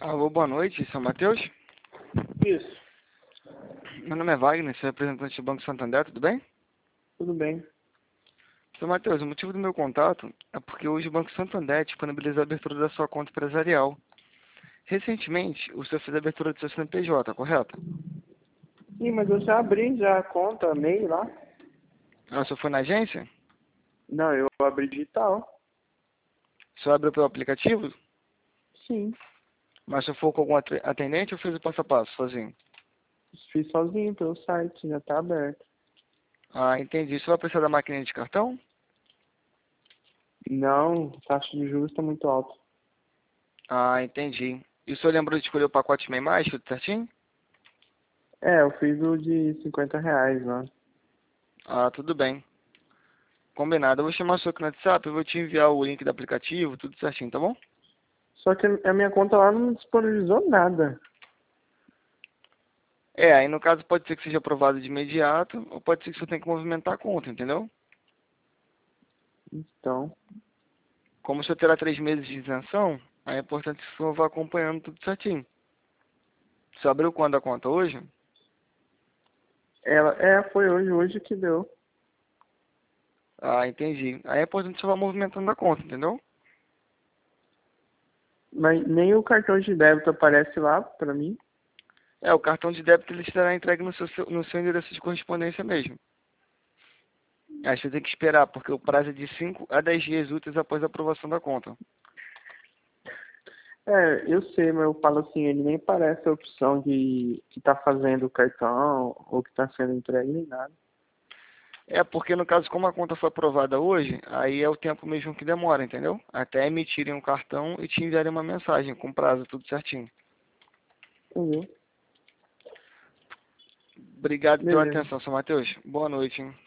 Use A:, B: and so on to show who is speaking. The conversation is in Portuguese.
A: Alô, boa noite, São Mateus.
B: Isso,
A: Meu nome é Wagner, sou representante do Banco Santander, tudo bem?
B: tudo bem.
A: São Mateus, o motivo do meu contato é porque hoje o Banco Santander disponibiliza a abertura da sua conta empresarial. Recentemente, o senhor fez a abertura do seu CNPJ, correto?
B: Sim, mas eu já abri já a conta, MEI lá.
A: Ah, o senhor foi na agência?
B: Não, eu abri digital.
A: O senhor abriu pelo aplicativo?
B: Sim,
A: Mas o senhor foi com algum atendente ou fez o passo a passo, sozinho?
B: fiz sozinho pelo site, já tá aberto.
A: Ah, entendi. O senhor vai precisar da máquina de cartão?
B: Não, taxa de juros está muito alta.
A: Ah, entendi. E o senhor lembrou de escolher o pacote MEI mais, tudo certinho?
B: É, eu fiz o de R$ 50 lá.
A: Ah, tudo bem. Combinado. Eu vou chamar o senhor aqui no WhatsApp, eu vou te enviar o link do aplicativo, tudo certinho, tá bom?
B: Só que a minha conta lá não disponibilizou nada.
A: É, aí no caso pode ser que seja aprovado de imediato, ou pode ser que você tenha que movimentar a conta, entendeu?
B: Então,
A: Como o senhor terá 3 meses de isenção, aí é importante que o senhor vá acompanhando tudo certinho. O senhor abriu quando a conta? Hoje?
B: foi hoje que deu.
A: Ah, entendi. Aí é importante que o senhor vá movimentando a conta, entendeu?
B: Mas nem o cartão de débito aparece lá pra mim.
A: É, o cartão de débito ele estará entregue no seu endereço de correspondência mesmo. Aí você tem que esperar, porque o prazo é de 5 a 10 dias úteis após a aprovação da conta.
B: É, eu sei, mas eu falo assim, ele nem parece a opção de que tá fazendo o cartão ou que tá sendo entregue nem nada.
A: É, porque no caso, como a conta foi aprovada hoje, aí é o tempo mesmo que demora, entendeu? Até emitirem o cartão e te enviarem uma mensagem com prazo, tudo certinho.
B: Entendeu?
A: Obrigado pela
B: Beleza.
A: atenção, Sr. Matheus. Boa noite, hein?